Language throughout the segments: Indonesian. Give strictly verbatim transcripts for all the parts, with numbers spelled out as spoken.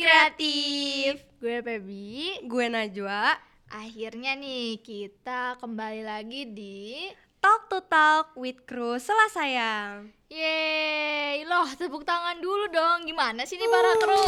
Kreatif. Gue Feby. Gue Najwa. Akhirnya nih kita kembali lagi di Talk to Talk with Kru Sela Sayang. Yeay, loh tepuk tangan dulu dong. Gimana sih nih para kru?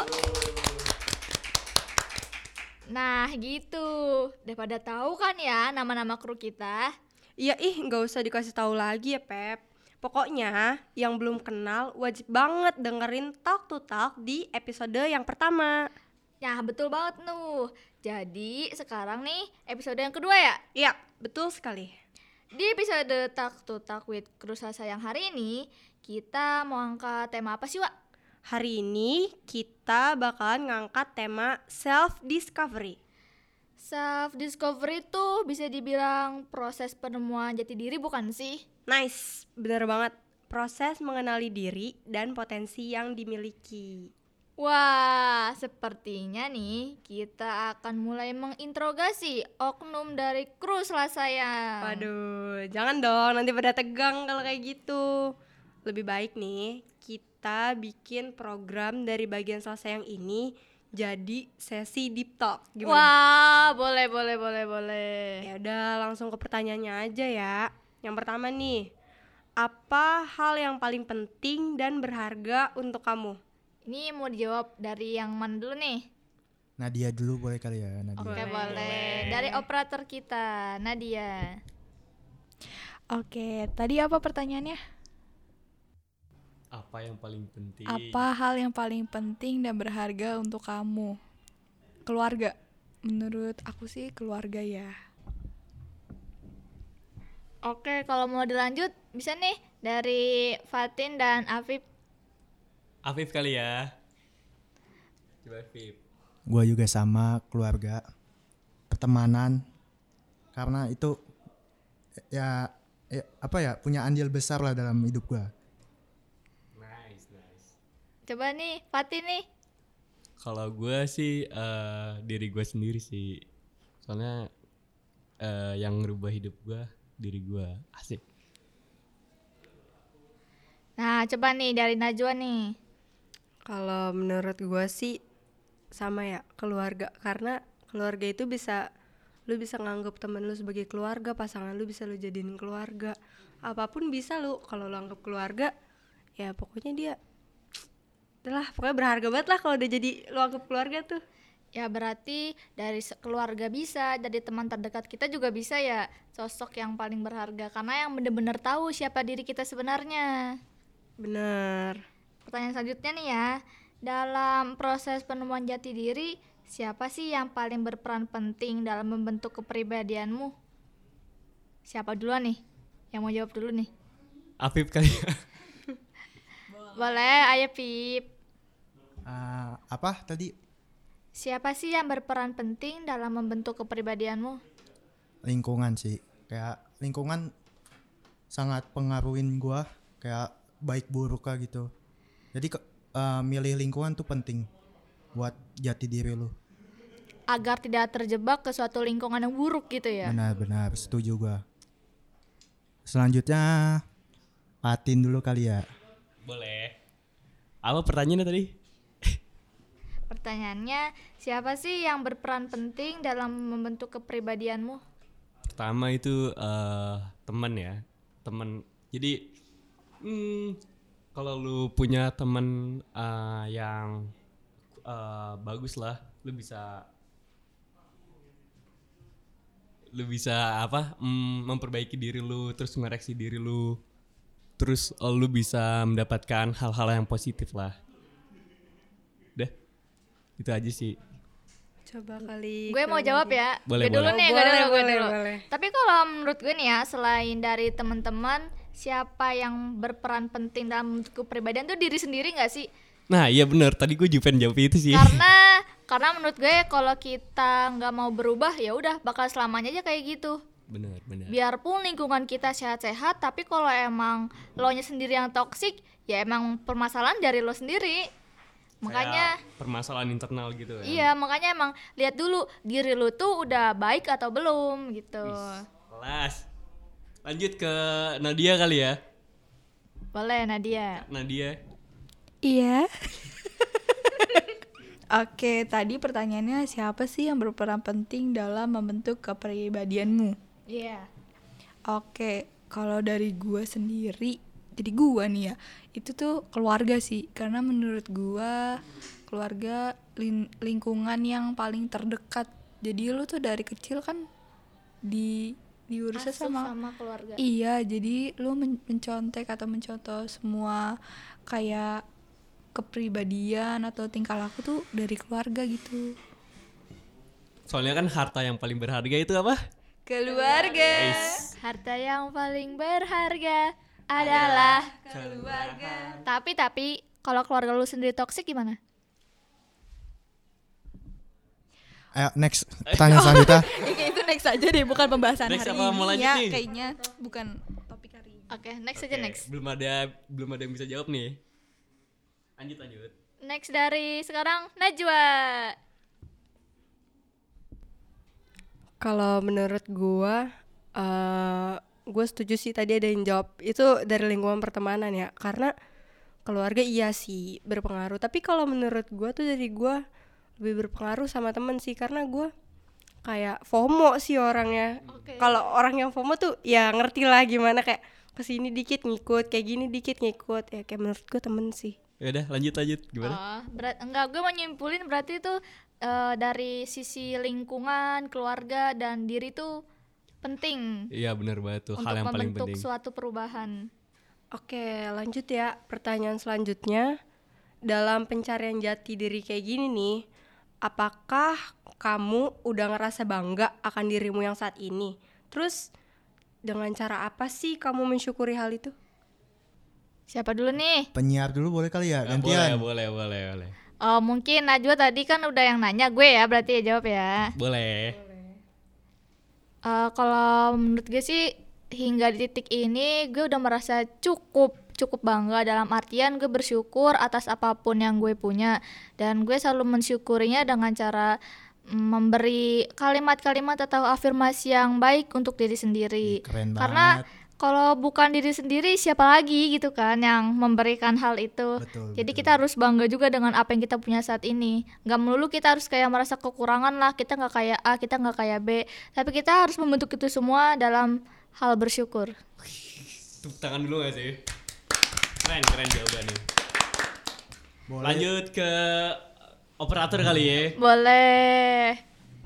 Nah gitu, udah pada tahu kan ya nama-nama kru kita? Iya ih, gak usah dikasih tahu lagi ya Pep. Pokoknya yang belum kenal wajib banget dengerin Talk to Talk di episode yang pertama. Ya betul banget Nuh. Jadi sekarang nih episode yang kedua ya? Iya, betul sekali. Di episode Talk to Talk with Kru Sela Sayang hari ini kita mau angkat tema apa sih Wak? Hari ini kita bakalan ngangkat tema self-discovery. Self-discovery tuh bisa dibilang proses penemuan jati diri bukan sih? Nice, bener banget. Proses mengenali diri dan potensi yang dimiliki. Wah, sepertinya nih kita akan mulai menginterogasi oknum dari Kru Sela Sayang. Waduh, jangan dong, nanti pada tegang kalau kayak gitu. Lebih baik nih, kita bikin program dari bagian Sela Sayang ini jadi sesi deep talk. Gimana? Wah, boleh, boleh, boleh, boleh. Ya udah, langsung ke pertanyaannya aja ya. Yang pertama nih, apa hal yang paling penting dan berharga untuk kamu? Ini mau dijawab dari yang mana dulu nih? Nadia dulu boleh kali ya, Nadia. Oke, Boleh. boleh. Dari operator kita, Nadia. Oke, tadi apa pertanyaannya? Apa yang paling penting? Apa hal yang paling penting dan berharga untuk kamu? Keluarga. Menurut aku sih keluarga ya. Oke, kalau mau dilanjut bisa nih dari Fatin dan Afif. Afif kali ya. Coba Afif. Gua juga sama, keluarga, pertemanan, karena itu ya, ya apa ya punya andil besar lah dalam hidup gua. Nice, nice. Coba nih, Fatin nih. Kalau gue sih uh, diri gue sendiri sih. Soalnya uh, yang ngerubah hidup gue diri gue. Asik. Nah, coba nih dari Najwa nih. Kalau menurut gue sih sama ya, keluarga. Karena keluarga itu bisa, lu bisa nganggap temen lu sebagai keluarga, pasangan lu bisa lu jadiin keluarga. Apapun bisa lu, kalau lu anggap keluarga, ya pokoknya dia lah, pokoknya berharga banget lah kalau udah jadi lu anggap keluarga tuh. Ya berarti dari se- keluarga bisa, dari teman terdekat kita juga bisa ya sosok yang paling berharga. Karena yang benar-benar tahu siapa diri kita sebenarnya. Bener. Pertanyaan selanjutnya nih ya. Dalam proses penemuan jati diri, siapa sih yang paling berperan penting dalam membentuk kepribadianmu? Siapa duluan nih? Yang mau jawab dulu nih. Afif kali ya. Boleh, ayo Pip. Uh, apa tadi? Siapa sih yang berperan penting dalam membentuk kepribadianmu? Lingkungan sih, kayak lingkungan sangat pengaruhin gua, kayak baik buruk lah gitu. Jadi ke, uh, milih lingkungan tuh penting buat jati diri lu. Agar tidak terjebak ke suatu lingkungan yang buruk gitu ya. Benar-benar setuju gua. Selanjutnya Fatin dulu kali ya. Boleh. Apa pertanyaannya tadi? Pertanyaannya, siapa sih yang berperan penting dalam membentuk kepribadianmu? Pertama itu uh, teman ya. Teman. Jadi hmm, kalau lu punya teman uh, yang uh, bagus lah, lu bisa lu bisa apa? Mm, memperbaiki diri lu, terus ngoreksi diri lu. Terus uh, lu bisa mendapatkan hal-hal yang positif lah. Udah. Itu aja sih. Coba kali. Gue mau jawab ya. Boleh, gue dulu boleh. nih, Oh, gue boleh, dulu, gue boleh, dulu. boleh. Tapi kalau menurut gue nih ya, selain dari teman-teman, siapa yang berperan penting dalam membentuk kepribadian tuh diri sendiri nggak sih? Nah iya benar, tadi gue juga pengen jawab itu sih. Karena karena menurut gue kalau kita nggak mau berubah ya udah bakal selamanya aja kayak gitu. Benar, benar. Biarpun lingkungan kita sehat-sehat, tapi kalau emang lo nya sendiri yang toksik, ya emang permasalahan dari lo sendiri. Makanya kayak permasalahan internal gitu kan. iya, makanya emang lihat dulu diri lu tuh udah baik atau belum gitu. Wis, kelas. Lanjut ke Nadia kali ya. Boleh Nadia. Nadia. Iya. Oke, tadi pertanyaannya siapa sih yang berperan penting dalam membentuk kepribadianmu? Iya. Oke, kalau dari gua sendiri, jadi gua nih ya, itu tuh keluarga sih. Karena menurut gua keluarga lin- lingkungan yang paling terdekat. Jadi lu tuh dari kecil kan di diurusnya Asuh sama, sama keluarga. iya, jadi lu men- mencontek atau mencontoh semua kayak kepribadian atau tingkah laku tuh dari keluarga gitu. Soalnya kan harta yang paling berharga itu apa? Keluarga. Guys. Harta yang paling berharga adalah keluarga. Tapi tapi kalau keluarga lu sendiri toksik gimana? Ayo next pertanyaan selanjutnya. Oke, itu next aja deh, bukan pembahasan Next hari apa, mau ini lanjut ya. nih? Kayaknya bukan topik hari ini. Oke, next aja Oke, next. Belum ada belum ada yang bisa jawab nih. Lanjut lanjut. Next dari sekarang Najwa. Kalau menurut gua, eh gue setuju sih tadi ada yang jawab itu dari lingkungan pertemanan ya, karena keluarga iya sih berpengaruh. Tapi kalau menurut gua tuh dari gua lebih berpengaruh sama temen sih, karena gua kayak FOMO sih orangnya. Oke. Kalau orang yang FOMO tuh ya ngerti lah gimana, kayak kesini dikit ngikut, kayak gini dikit ngikut, ya kayak menurut gua temen sih. Ya udah lanjut lanjut gimana? Oh, berat enggak, gue mau nyimpulin berarti itu eh, dari sisi lingkungan, keluarga dan diri tuh penting Iya benar banget tuh untuk hal yang paling membentuk penting. suatu perubahan. Oke, lanjut ya. Pertanyaan selanjutnya, dalam pencarian jati diri kayak gini nih, apakah kamu udah ngerasa bangga akan dirimu yang saat ini? Terus dengan cara apa sih kamu mensyukuri hal itu? Siapa dulu nih? Penyiar dulu boleh kali ya, Nah, gantian. boleh boleh boleh boleh. Oh, mungkin Najwa tadi kan udah yang nanya gue ya, berarti ya jawab ya. Boleh. Eh, kalau menurut gue sih hingga di titik ini gue udah merasa cukup cukup bangga, dalam artian gue bersyukur atas apapun yang gue punya, dan gue selalu mensyukurinya dengan cara mm, memberi kalimat-kalimat atau afirmasi yang baik untuk diri sendiri. Ih, keren Karena banget. kalau bukan diri sendiri siapa lagi gitu kan yang memberikan hal itu. Betul, Jadi betul. kita harus bangga juga dengan apa yang kita punya saat ini. Gak melulu kita harus kayak merasa kekurangan lah, kita gak kayak A, kita gak kayak B, tapi kita harus membentuk itu semua dalam hal bersyukur. Tepuk tangan dulu gak sih? Keren keren jawabannya. Boleh. Lanjut ke operator kali ya. Boleh.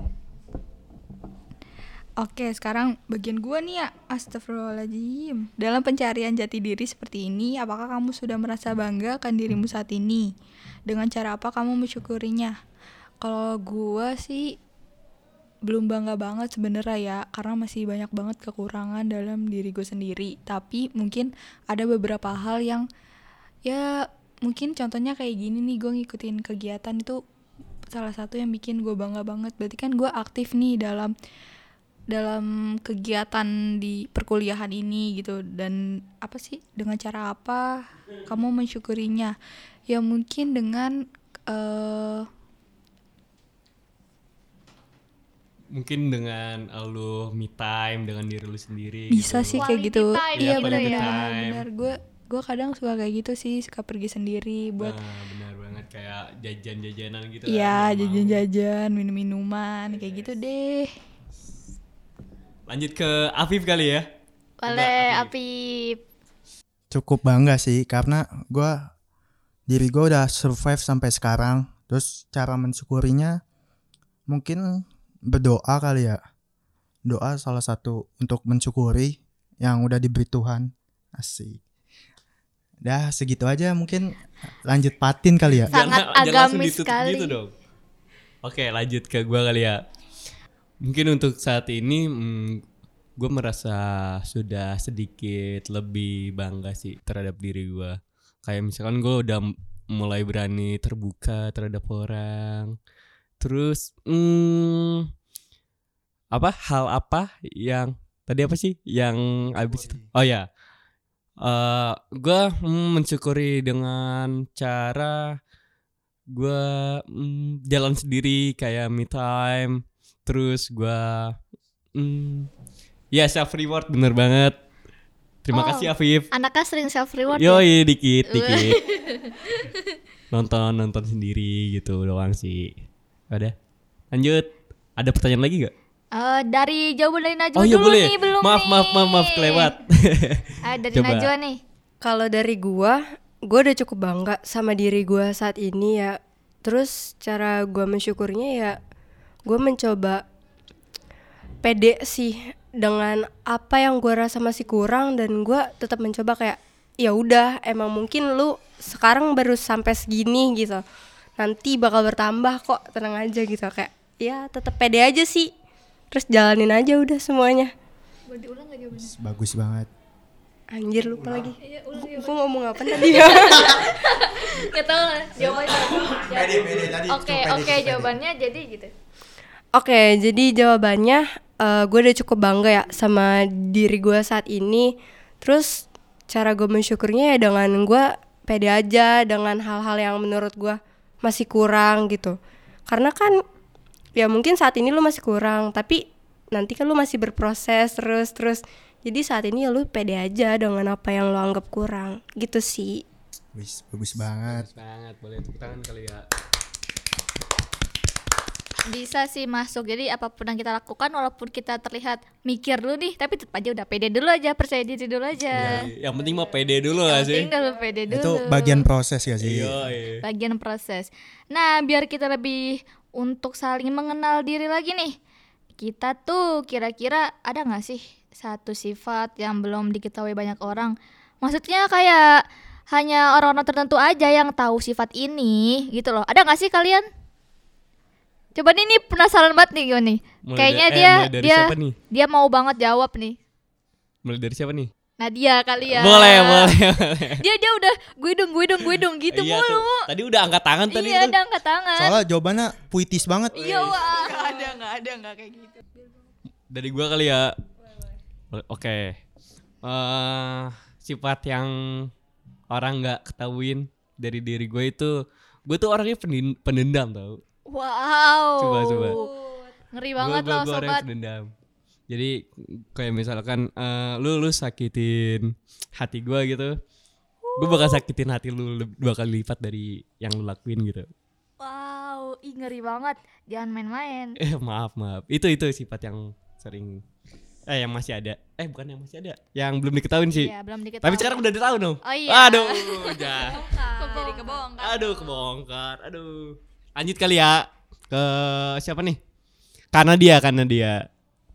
Oke, sekarang bagian gua nih ya. Astagfirullahaladzim. Dalam pencarian jati diri seperti ini, apakah kamu sudah merasa bangga akan dirimu saat ini? Dengan cara apa kamu mensyukurinya? Kalau gua sih belum bangga banget sebenarnya ya, karena masih banyak banget kekurangan dalam diri gue sendiri. Tapi mungkin ada beberapa hal yang ya mungkin contohnya kayak gini nih, gue ngikutin kegiatan itu salah satu yang bikin gue bangga banget. Berarti kan gue aktif nih dalam dalam kegiatan di perkuliahan ini gitu. Dan apa sih, dengan cara apa kamu mensyukurinya? Ya mungkin dengan uh, Mungkin dengan lu me time dengan diri lu sendiri. bisa gitu. sih kayak Quality gitu. time Iya gitu benar-benar ya. benar-benar. Gue gue kadang suka kayak gitu sih, suka pergi sendiri buat Nah, benar banget kayak jajan-jajanan gitu. iya kan, yang mau. jajan-jajan, minum-minuman kayak gitu deh. Lanjut ke Afif kali ya. Boleh, Coba, Apip. Cukup bangga sih karena gua diri gue udah survive sampai sekarang. Terus cara mensyukurinya mungkin berdoa kali ya. Doa salah satu untuk mensyukuri yang udah diberi Tuhan. Asik. Dah segitu aja, mungkin lanjut Patin kali ya. Sangat Jangan- jangan langsung agamis ditutup sekali. gitu dong. Oke lanjut ke gua kali ya. Mungkin untuk saat ini hmm, gue merasa sudah sedikit lebih bangga sih terhadap diri gue. Kayak misalkan gue udah m- mulai berani terbuka terhadap orang. Terus hmm, apa hal apa yang tadi apa sih yang abis itu? Oh ya, uh, gue mm, mensyukuri dengan cara gue mm, jalan sendiri kayak me time. Terus gue mm, ya self reward bener banget. Terima Oh. kasih Afif. Anaknya sering self reward ya? Yoi dikit dikit. nonton nonton sendiri gitu doang sih. Udah. Lanjut. Ada pertanyaan lagi gak? Eh, dari jawaban dari Najwa Oh iya dulu boleh. nih, belum Maaf nih. maaf maaf maaf kelewat. Ah, dari Coba. Najwa nih. Kalau dari gua, gua udah cukup bangga sama diri gua saat ini ya. Terus cara gua mensyukurnya ya, gua mencoba pede sih dengan apa yang gua rasa masih kurang, dan gua tetap mencoba kayak ya udah, emang mungkin lu sekarang baru sampai segini gitu, nanti bakal bertambah kok, tenang aja gitu. Kayak ya tetap pede aja sih, terus jalanin aja udah semuanya. Boleh diulang gak jawabannya? Bagus banget. Anjir lupa lagi. Iya, ulang Gu- Gua ngomong apa tadi? Gak tau lah jawabannya. Oke, oke jawabannya jadi gitu. Oke, jadi jawabannya gue udah cukup bangga ya sama diri gue saat ini. Terus cara gue mensyukurnya ya dengan gue pede aja dengan hal-hal yang menurut gue masih kurang gitu. Karena kan ya mungkin saat ini lu masih kurang, tapi nanti kan lu masih berproses terus-terus. Jadi saat ini ya lu pede aja dengan apa yang lu anggap kurang gitu sih. Wis, bagus banget. Bagus banget. Boleh tepuk tangan kali ya. Bisa sih masuk. Jadi apapun yang kita lakukan, walaupun kita terlihat mikir dulu nih, tapi tetap aja udah pede dulu aja, percaya diri dulu aja. Yang penting mah pede dulu gak sih? Penting dulu pede dulu. Itu bagian proses ya sih. Iya, iya. Bagian proses. Nah, biar kita lebih untuk saling mengenal diri lagi nih, kita tuh kira-kira ada gak sih satu sifat yang belum diketahui banyak orang? Maksudnya kayak hanya orang-orang tertentu aja yang tahu sifat ini gitu loh. Ada gak sih kalian? Coba nih, nih penasaran banget nih gue nih. Mulai Kayaknya da- eh, dia mulai dari dia siapa nih? dia mau banget jawab nih. Mulai dari siapa nih? Nadia kali ya. Boleh, boleh, boleh. Dia dia udah gue dong gue dong gue dong gitu Iya mulu. tuh. Tadi udah angkat tangan tadi Iya, tuh. udah angkat tangan. Soalnya jawabannya puitis banget. Iya, wah. Nggak ada, nggak ada, nggak kayak gitu. Dari gua kali ya. Oke. Eh, sifat yang orang nggak ketahuin dari diri gue itu, gue tuh orangnya pendin- pendendam tau. Wow. Coba, coba. Ngeri banget Gua- gua- loh gua orangnya sobat. pendendam. Jadi kayak misalkan eh, lu lu sakitin hati gua gitu, gue bakal sakitin hati lu leb- dua kali lipat dari yang lu lakuin gitu. Wow, ih ngeri banget. Jangan main-main. Eh maaf maaf, itu itu sifat yang sering eh yang masih ada, eh bukan yang masih ada, yang belum diketahuin sih. Iya, belum diketahui. Tapi sekarang udah ditahu dong. Oh iya. Aduh, jah. Jadi kebongkar. Aduh kebongkar. Aduh. Lanjut kali ya ke siapa nih? Karena dia, karena dia.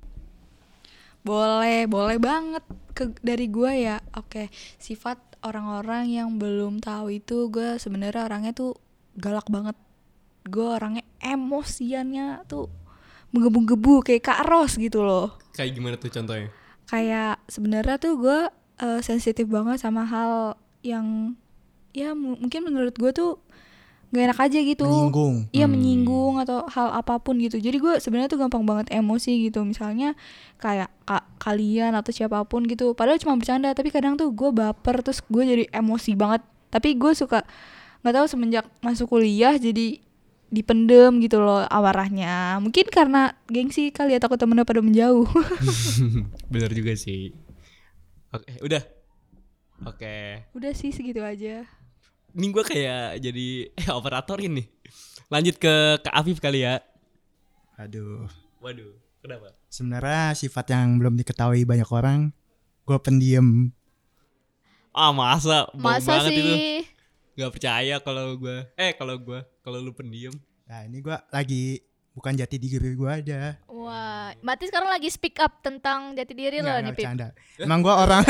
Boleh, boleh banget ke dari gua ya. Oke, sifat orang-orang yang belum tahu itu gue sebenarnya orangnya tuh galak banget. Gue orangnya emosiannya tuh menggebu-gebu kayak Kak Ros gitu loh. Kayak gimana tuh contohnya? Kayak sebenarnya tuh gue uh, sensitif banget sama hal yang ya mu- mungkin menurut gue tuh gak enak aja gitu. Menyinggung. Iya Hmm. menyinggung atau hal apapun gitu. Jadi gue sebenarnya tuh gampang banget emosi gitu. Misalnya kayak ka- kalian atau siapapun gitu. Padahal cuma bercanda, tapi kadang tuh gue baper terus gue jadi emosi banget. Tapi gue suka nggak tahu semenjak masuk kuliah jadi dipendem gitu loh amarahnya. Mungkin karena gengsi kali ya, takut temennya pada menjauh. Bener juga sih. Oke, udah. Oke. Udah sih segitu aja. Ini gue kayak jadi eh, operator ini. Lanjut ke Kak Afif kali ya. Aduh. Waduh, kenapa? Sebenarnya sifat yang belum diketahui banyak orang, gue pendiam. Ah masa? Bohong Masa banget itu. sih? Gak percaya kalau gue. Eh kalau gue, kalau lu pendiam. Nah ini gue lagi bukan jati diri gue aja. Wah, berarti sekarang lagi speak up tentang jati diri lo Nggak, nih, nggak Pip. bercanda. Emang gue orang,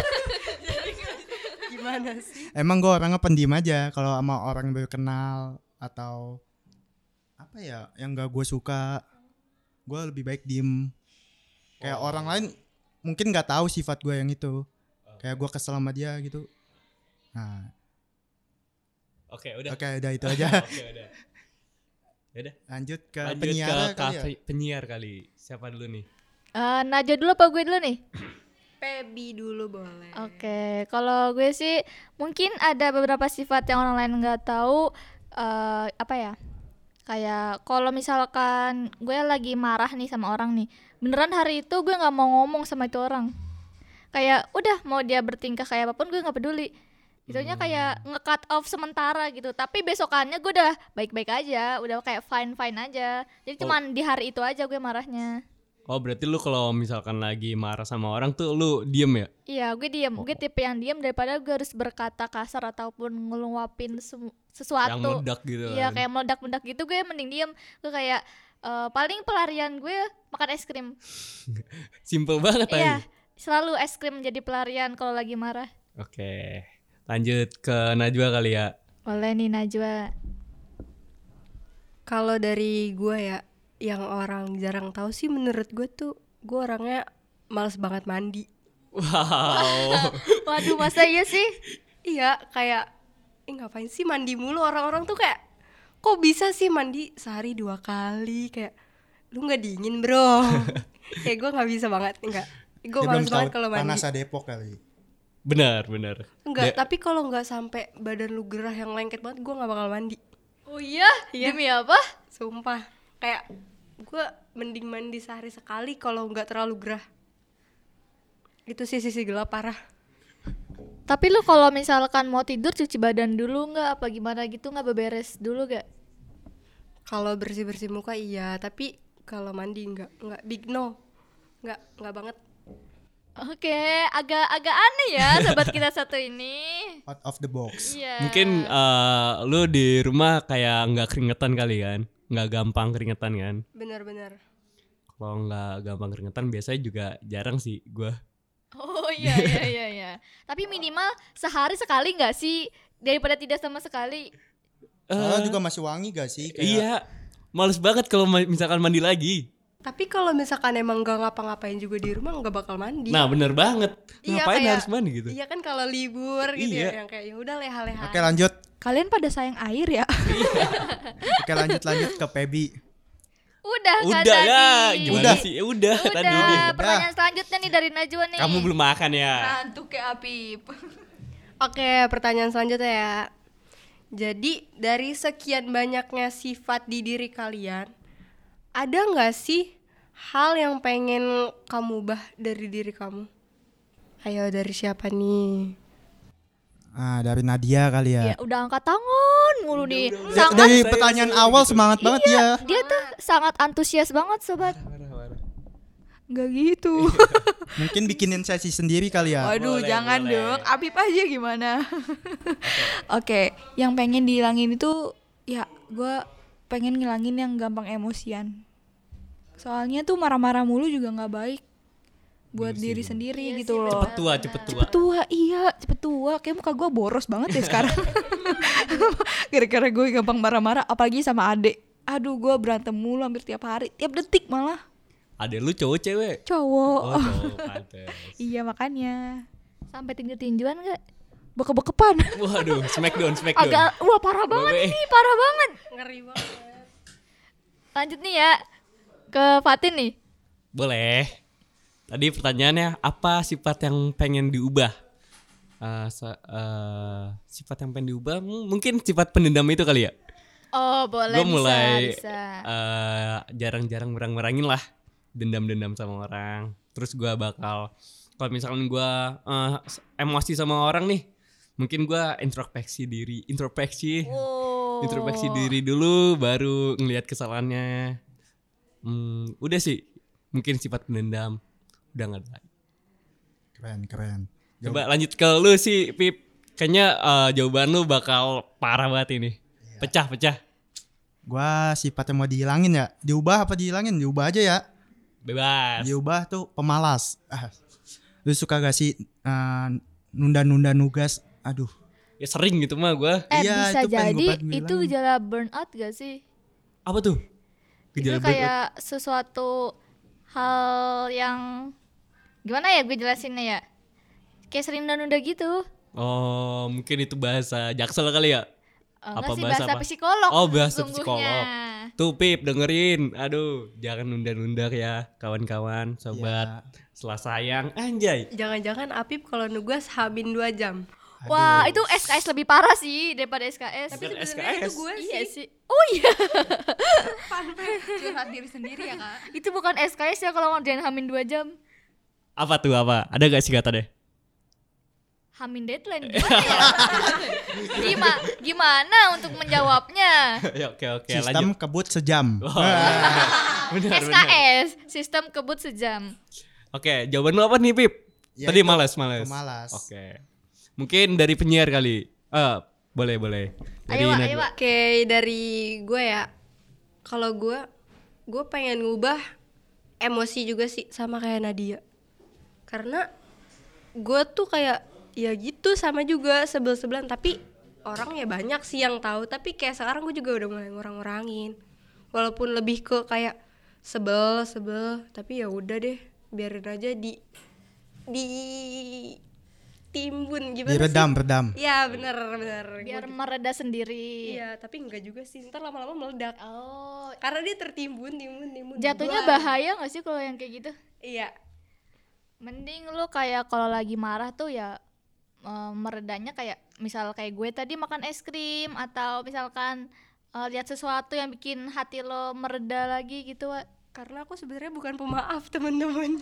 Gimana sih? emang gue orangnya pendiam aja. Kalau sama orang yang baru kenal atau apa ya yang gak gue suka, gue lebih baik diem. Kayak Oh. orang lain mungkin nggak tahu sifat gue yang itu. Kayak gue kesel sama dia gitu. Nah, Oke, udah. oke udah itu aja. Oke, udah. Yaudah, Lanjut ke lanjut penyiar ke kali ya. kafe penyiar kali. Siapa dulu nih? Eh, Najwa dulu apa gue dulu nih? Pebi dulu boleh. Oke, kalau gue sih mungkin ada beberapa sifat yang orang lain nggak tahu. eh apa ya? Kayak kalau misalkan gue lagi marah nih sama orang nih, beneran hari itu gue nggak mau ngomong sama itu orang. Kayak udah mau dia bertingkah kayak apapun gue nggak peduli. Itunya kayak nge-cut off sementara gitu. Tapi besokannya gue udah baik-baik aja, udah kayak fine-fine aja. Jadi Oh. cuman di hari itu aja gue marahnya. Oh berarti lu kalau misalkan lagi marah sama orang tuh lu diem ya? Iya, gue diem. Gue tipe yang diem daripada gue harus berkata kasar ataupun ngeluapin semu- sesuatu. Yang meledak gitu Iya, kan. kayak meledak-meledak gitu gue mending diem. Gue kayak eh, paling pelarian gue makan es krim. Simple banget Iya, aja. selalu es krim jadi pelarian kalau lagi marah. Oke. Lanjut ke Najwa kali ya. Boleh nih Najwa. Kalau dari gue ya, yang orang jarang tahu sih menurut gue tuh, gue orangnya males banget mandi. Wow. Waduh, masa iya sih? Iya, kayak eh ngapain sih mandi mulu, orang-orang tuh kayak kok bisa sih mandi sehari dua kali, kayak lu nggak dingin bro. Kayak gue nggak bisa banget, enggak. Gue Dia males belum tahu banget kalau mandi. panasnya Depok kali. Benar, benar. Enggak, Da- tapi kalau nggak sampai badan lu gerah yang lengket banget, gue nggak bakal mandi. Oh iya? Iya. Demi apa? Sumpah, kayak gue mending mandi sehari sekali kalau nggak terlalu gerah. Itu sih sisi gelap parah. Tapi lu kalau misalkan mau tidur cuci badan dulu nggak? Apa gimana gitu, nggak beberes dulu gak? Kalau bersih bersih muka iya, tapi kalau mandi nggak, nggak big no, nggak nggak banget. Oke, agak agak aneh ya sobat kita satu ini. Out of the box. Iya. Mungkin eh, lu di rumah kayak nggak keringetan kali kan? Nggak gampang keringetan kan? Benar-benar. Kalau nggak gampang keringetan biasanya juga jarang sih gua. Oh iya iya iya iya. Tapi minimal sehari sekali nggak sih, daripada tidak sama sekali. Soalnya Eh, juga masih wangi gak sih? Kayak Iya. Males banget kalau ma- misalkan mandi lagi. Tapi kalau misalkan emang nggak ngapa-ngapain juga di rumah nggak bakal mandi. Nah, bener banget. Iya, Ngapain kayak- harus mandi gitu? Iya kan kalau libur gitu Iya. ya, yang kayak ya udah leha-leha. Oke lanjut. Kalian pada sayang air ya? Oke lanjut lanjut ke Pebi. Udah kan Udah tadi? ya, gimana Udah. sih? Ya udah, Udah, tadi udah. pertanyaan selanjutnya nih dari Najwa nih. Kamu belum makan ya? Ngantuk kayak Apip. Oke, pertanyaan selanjutnya ya. Jadi dari sekian banyaknya sifat di diri kalian, ada nggak sih hal yang pengen kamu ubah dari diri kamu? Ayo dari siapa nih? Ah dari Nadia kali ya. Ya udah angkat tangan mulu nih. Da- Sangat dari Saya pertanyaan sih awal gitu. semangat banget dia. dia tuh sangat antusias banget sobat. Nggak gitu. Mungkin bikinin sesi sendiri kali ya. Waduh, Boleh, jangan boleh. dong. Apip aja gimana? Oke, yang pengen dihilangin itu ya gue pengen ngilangin yang gampang emosian. Soalnya tuh marah-marah mulu juga nggak baik buat diri sendiri Iya gitu sih, loh. Cepet tua, cepet tua. Cepet tua, iya cepet tua. Kayak muka gue boros banget deh sekarang. Gara-gara gue gampang marah-marah, apalagi sama adek. Aduh, gue berantem mulu hampir tiap hari, tiap detik malah. Ada lu cowok cewek? Cowok. Oh, cowok pantes. Iya makanya. Sampai tinju-tinjuan gak? Beke-bekepan. Waduh, smackdown, smackdown. Agak, wah parah banget Bebe. nih, parah banget. Ngeri banget. Lanjut nih ya, ke Fatin nih. Boleh. Tadi pertanyaannya apa sifat yang pengen diubah? Eh, sa- eh, sifat yang pengen diubah m- mungkin sifat pendendam itu kali ya. Oh boleh, Gue bisa, mulai bisa. eh, jarang-jarang merang-merangin lah dendam-dendam sama orang. Terus gue bakal kalau misalkan gue eh, s- emosi sama orang nih, mungkin gue introspeksi diri, introspeksi, Oh. introspeksi diri dulu, baru ngelihat kesalahannya. Hmm, udah sih, mungkin sifat pendendam udah nggak ada lagi. Keren keren. Coba lanjut ke lu sih, Pip. Kayaknya eh, jawaban lu bakal parah banget ini. Pecah-pecah. Gua sifat yang mau dihilangin ya. Diubah apa dihilangin? Diubah aja ya. Bebas. Diubah tuh pemalas. Ah. Lu suka gak sih eh, nunda-nunda nugas? Aduh. Ya sering gitu mah gua. Eh Iya, bisa itu pengen jadi gua banget itu bilangin. gejala burnout gak sih? Apa tuh? Itu Gejala burnout. kayak sesuatu hal yang gimana ya gue jelasinnya ya? Kayak sering nunda-nunda gitu. Oh, mungkin itu bahasa Jaksel kali ya? Oh, Apa enggak sih bahasa bahasa apa? psikolog. Oh, bahasa sesungguhnya. psikolog. Tuh Pip, dengerin. Aduh, jangan nunda-nunda ya kawan-kawan, sobat. Setelah sayang, anjay. Jangan-jangan Apip kalau nugas habin dua jam. Wah, itu S K S lebih parah sih daripada S K S. Tapi Bukan sebenarnya S K S. itu gue Iya sih. sih. Oh iya, Curhat diri sendiri ya kak. itu bukan S K S ya kalau ngerjain hamin dua jam. Apa tuh apa? Ada gak sih kata deh? Hamin deadline gimana ya? Gimana, gimana untuk menjawabnya? Ya, oke oke Sistem lanjut. kebut sejam. Oh, benar, S K benar. S, sistem kebut sejam. Oke, jawaban lu apa nih, Pip? Ya, Tadi itu, malas, malas. pemalas. Oke. Mungkin dari penyiar kali. Eh, boleh, boleh. Dari Ayo, Wak, Najwa. ayo, Wak. Oke, dari gue ya. Kalau gue gue pengen ngubah emosi juga sih sama kayak Nadia. Karena gue tuh kayak ya gitu sama juga sebel-sebelan, tapi orang ya banyak sih yang tahu, tapi kayak sekarang gue juga udah mulai ngurang-ngurangin. Walaupun lebih ke kayak sebel, sebel, tapi ya udah deh, biarin aja di di timbun gimana Diredam, sih? redam. Iya, bener bener. Biar Gua- mereda sendiri. Iya, tapi enggak juga sih. Ntar lama-lama meledak. Oh, Karena dia tertimbun, timbun, timbun. jatuhnya Buang. bahaya gak sih kalau yang kayak gitu? Iya. Mending lu kayak kalau lagi marah tuh ya eh, meredanya kayak misal kayak gue tadi makan es krim atau misalkan eh, lihat sesuatu yang bikin hati lo mereda lagi gitu, Wak. Karena aku sebenarnya bukan pemaaf, teman-teman.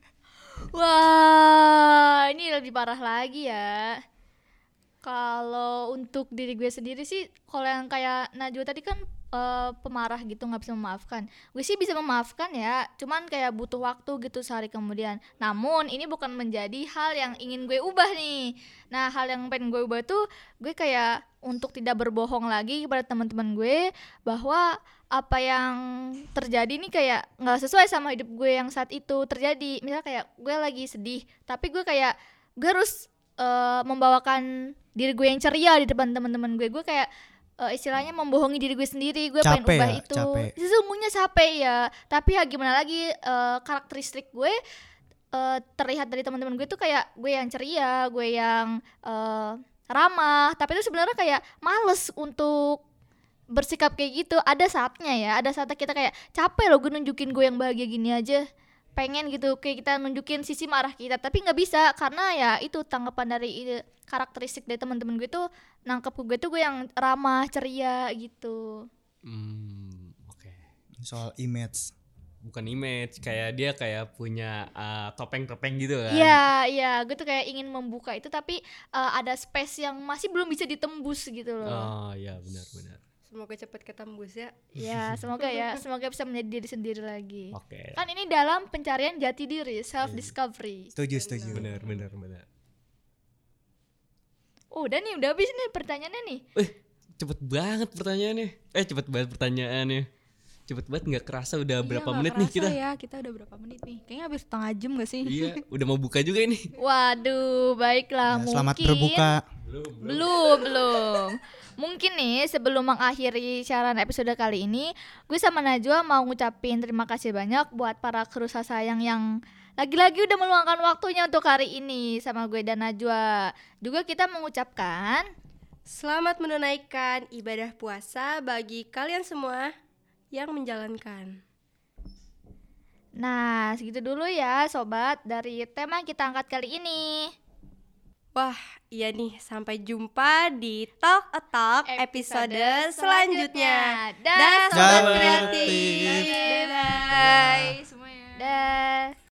Wah, ini lebih parah lagi ya. Kalau untuk diri gue sendiri sih, kalau yang kayak Najwa tadi kan eh, pemarah gitu nggak bisa memaafkan. Gue sih bisa memaafkan ya, cuman kayak butuh waktu gitu sehari kemudian. Namun ini bukan menjadi hal yang ingin gue ubah nih. Nah, hal yang pengen gue ubah tuh gue kayak untuk tidak berbohong lagi kepada teman-teman gue bahwa apa yang terjadi nih kayak nggak sesuai sama hidup gue yang saat itu terjadi. Misal kayak gue lagi sedih, tapi gue kayak gue harus eh, membawakan diri gue yang ceria di depan teman-teman gue. Gue kayak eh, istilahnya membohongi diri gue sendiri. Gue pengen Capek ubah ya, itu. capek. Sesungguhnya capek ya. Tapi ya gimana lagi, eh, karakteristik gue eh, terlihat dari teman-teman gue tuh kayak gue yang ceria, gue yang eh, ramah. Tapi itu sebenarnya kayak males untuk bersikap kayak gitu. Ada saatnya ya, ada saatnya kita kayak capek loh gue nunjukin gue yang bahagia gini aja, pengen gitu kayak kita nunjukin sisi marah kita, tapi nggak bisa karena ya itu tanggapan dari ide- karakteristik dari teman-teman gue tuh nangkep gue tuh gue yang ramah ceria gitu. Hmm, oke. Soal image. Bukan image, kayak dia kayak punya uh, topeng-topeng gitu kan. Iya iya, gue tuh kayak ingin membuka itu tapi uh, ada space yang masih belum bisa ditembus gitu loh. Oh iya, benar-benar. Semoga cepat ketembus ya. Ya semoga ya, semoga bisa menjadi diri sendiri lagi. Oke. Kan ini dalam pencarian jati diri, self discovery. Setuju, setuju. Benar, benar, benar. Udah nih, udah habis nih pertanyaannya nih. Eh, cepet banget pertanyaannya. Eh, cepet banget pertanyaannya. Cepet banget, nggak kerasa udah berapa Iya, menit nggak nih kita. kerasa ya, kita udah berapa menit nih? Kayaknya habis setengah jam gak sih? Iya, udah mau buka juga ini. Waduh, baiklah. Ya, selamat mungkin berbuka. Belum, belum. Mungkin nih sebelum mengakhiri siaran episode kali ini, gue sama Najwa mau ngucapin terima kasih banyak buat para kru sayang yang lagi-lagi udah meluangkan waktunya untuk hari ini sama gue dan Najwa. Juga kita mengucapkan Selamat menunaikan ibadah puasa bagi kalian semua yang menjalankan. nah segitu dulu ya sobat dari tema yang kita angkat kali ini. Wah, iya nih, sampai jumpa di Talk a Talk episode selanjutnya. Dah, Dah, sobat Sobat kreatif. kreatif. Bye. Dah.